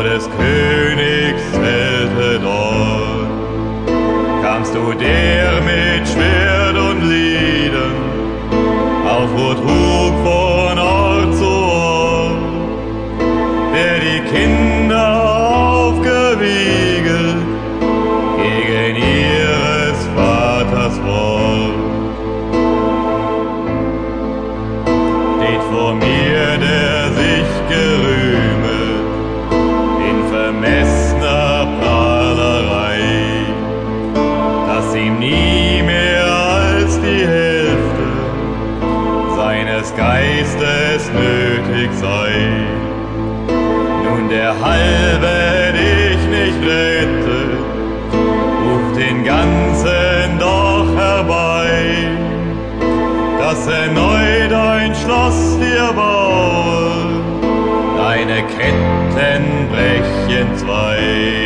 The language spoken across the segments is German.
des Königs Zelte dort. Kamst du der mit Schwert und Lieden auf Rotrug von Ort zu Ort, der die Kinder aufgewiegelt gegen ihres Vaters Wort. Steht vor mir, der sich gerühmet in vermessner Prahlerei, dass ihm nie mehr als die Hälfte seines Geistes nötig sei. Nun der halbe dich nicht rettet, ruft den ganzen doch herbei, dass erneut ein Schloss dir baue, deine Ketten brechen zwei.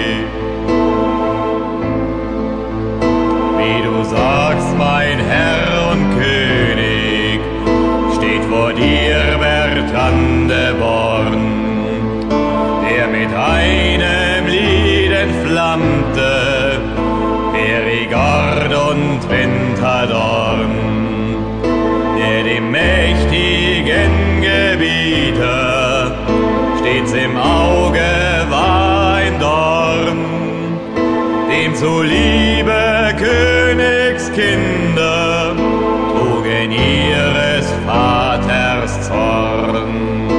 Wie du sagst, mein Herr und König, steht vor dir Bertrand de Born, der mit einem Lied entflammte Perigord und Ventadorn, der dem mächtigen Gebieter stets im Auge war ein Dorn, dem zuliebe Königskinder trugen ihres Vaters Zorn.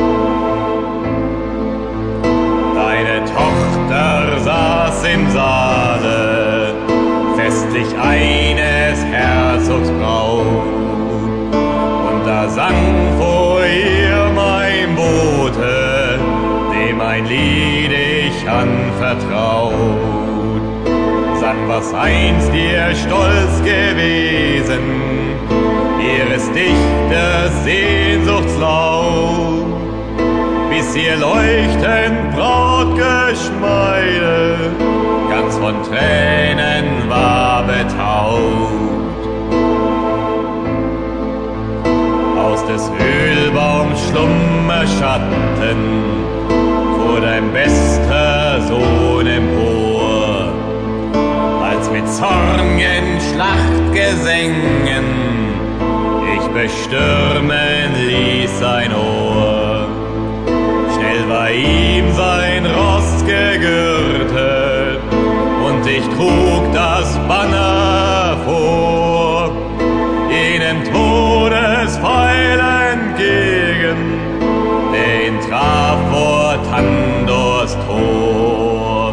Deine Tochter saß im Saale, festlich eines Herzogs Braut, und da sang vor ihr mein Bote, dem ein Lied ich anvertraut, sang, was einst ihr Stolz gewesen, ihres Dichters Sehnsuchtslaut, bis ihr leuchtend Brautgeschmeide ganz von Tränen war betaut. Aus des Ölbaums Schlummerschatten fuhr dein bester Sohn empor, als mit zornigen Schlachtgesängen ich bestürmen ließ sein Ohr. Schnell war ihm sein Ross gegürtet und ich trug das Banner vor, jenem Todespfeil entgegen, der ihn traf vor Tandors Tor.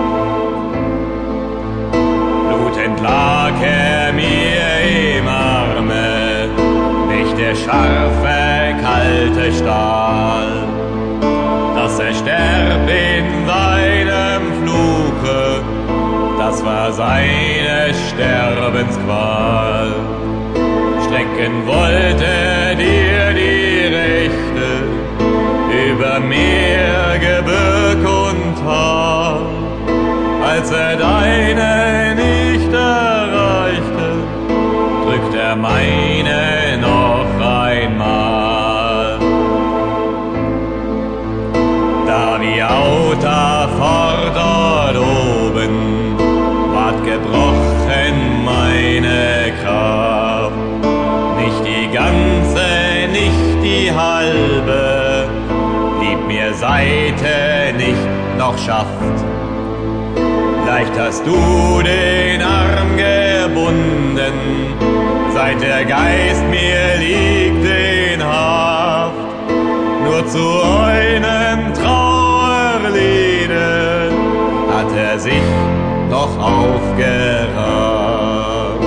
Blutend lag mir im Arme, nicht der scharfe, kalte Stahl, dass er sterb in seinem Fluche, das war seine Sterbensqual. Strecken wollte dir die Rechte über Meer, Gebirg und Tal, als er deine nicht erreichte, drückt er meine noch einmal. Da wie Auta fort dort oben ward gebrochen meine Kraft, nicht die ganze, nicht die halbe, blieb mir Seite nicht noch Schaft. Leicht hast du den Arm gebunden, seit der Geist mir liegt in Haft, nur zu einem Trauerliede hat er sich noch aufgerafft.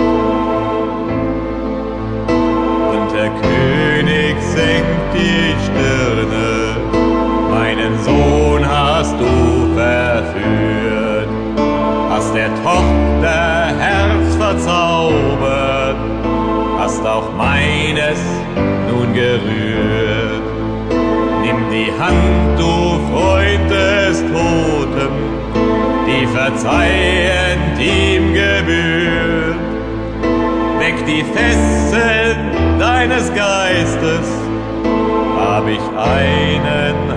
Und der König senkt die Stirne, meinen Sohn hast du verführt, hast der Tochter Herz verzaubert, hast auch meines nun gerührt. Nimm die Hand, du Freund des Toten, die verzeihend ihm gebührt. Weg die Fesseln deines Geistes, hab ich einen